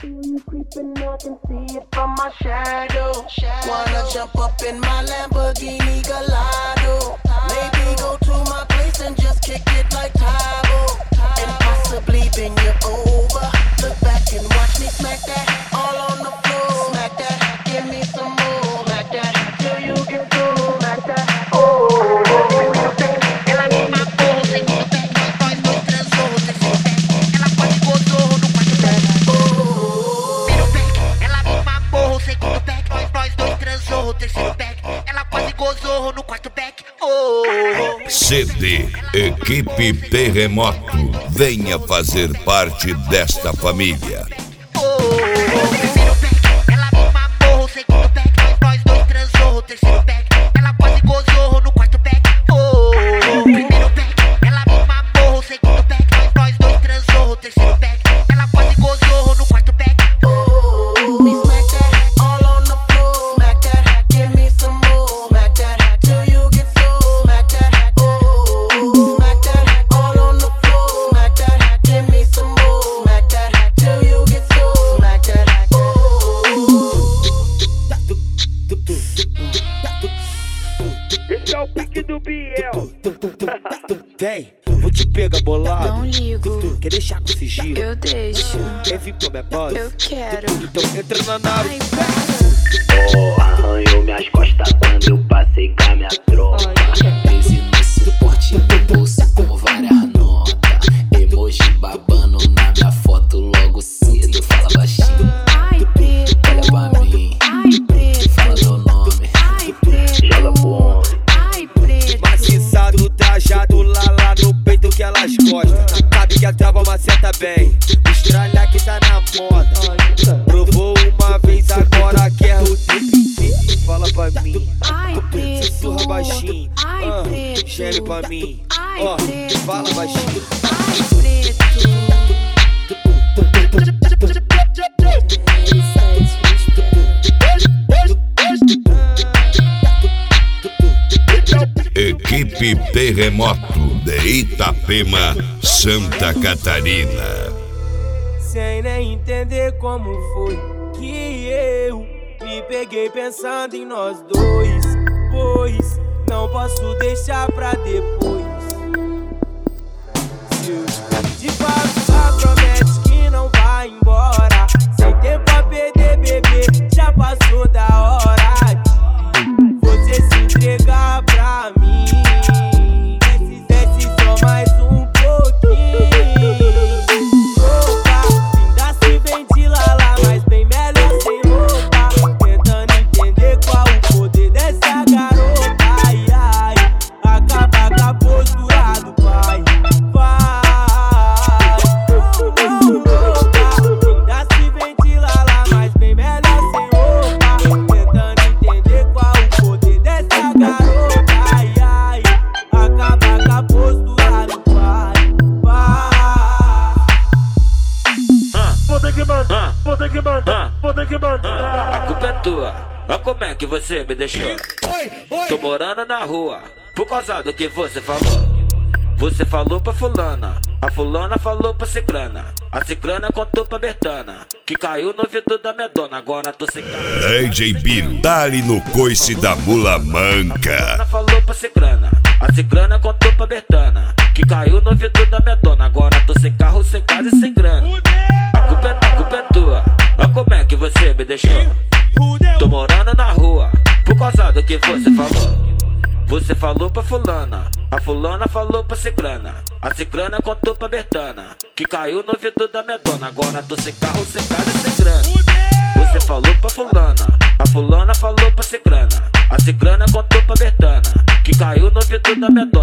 you creeping, I can see it from my shadow. Wanna jump up in my Lamborghini Gallardo. Maybe go to my place and just kick it like Tybo. And possibly bend you over. Look back and watch me smack that all on the floor. Smack that, give me some more. Smack that, till you get through. Smack that, oh. Ela me matou, segundo pé, nós dois transou, terceiro pé. Ela quase gozou no quarto pé. Primeiro pé, ela me mamou, segundo pé, nós dois transou, terceiro pé. Ela quase gozou no quarto pé. CD Equipe Terremoto, venha fazer parte desta família. Primeiro pé, ela me mamou, segundo pé, nós dois transou, terceiro pé. Ela quase gozou no quarto pé. Primeiro pé, ela me mamou, segundo pé, nós dois transou, terceiro pé. Ela quase gozou no quarto pé. Me smack that all on the floor. Smack that, give me some more. Smack that till you get so. Smack that, oh. Smack that all on the floor. Smack that, give me some more. Smack that till you get so. Smack that, oh. Esse é o pique do Biel. Vem, vou te pegar bolado. Não ligo, Quer deixar com sigilo? eu deixo, Quer vir com a minha base? eu quero. Então entra na nave. Ai, para. Oh, arranhou minhas costas quando eu passei com a minha tropa. Crise no suporte do bolso com várias notas. Emoji babando na minha foto logo cedo. Fala baixinho, Ai, preto. olha pra mim. Ai, preto. Fala meu nome. Ai, preto. Joga pro homem. Ai, preto. Maciçado, trajado lá no peito que elas gostam. Sabe que a trava maceta bem. Estralha que tá na moda. Provou uma vez, agora quer o trip. Fala pra mim. Ai, preto. Sussurra baixinho. Ai, preto. Geme pra mim. Ai, Ó, preto. fala baixinho. Ai, preto. Equipe Terremoto de Itapema, Santa Catarina. Sem nem entender como foi que eu me peguei pensando em nós dois. Pois não posso deixar pra depois. Se eu te passar, promete que não vai embora. Sem tempo a perder, bebê, já passou da hora de você se entregar pra mim. Desce só mais um pouquinho. Roupa, ainda se vende lá, mas bem melhor sem roupa. Tentando entender qual o poder dessa garota. Ai, ai, acaba com a postura do pai. Vai, roupa, ainda se vende lá, mas bem melhor sem roupa. Tentando entender qual o poder dessa garota. Ai, ai, acaba com a postura do pai. Vou ter que mandar, vou ter que mandar, vou ter que mandar. A culpa é tua, olha como é que você me deixou. Tô morando na rua, por causa do que você falou. Você falou pra fulana, a fulana falou pra ciclana. A ciclana contou pra Bertana, que caiu no ouvido da minha dona, agora tô sem cara. DJ Biro, dá-lhe no coice da mula A manca. fulana falou pra ciclana, a ciclana contou pra Bertana, que caiu no ouvido da minha dona, agora tô sem carro, sem casa e sem grana. A culpa é tua, olha como é que você me deixou. Tô morando na rua, por causa do que você falou. Você falou pra fulana, a fulana falou pra ciclana. A ciclana contou pra Bertana, que caiu no ouvido da minha dona, agora tô sem carro, sem casa e sem grana. Você falou pra fulana, a fulana falou pra ciclana. A ciclana contou pra Bertana, que caiu no ouvido da minha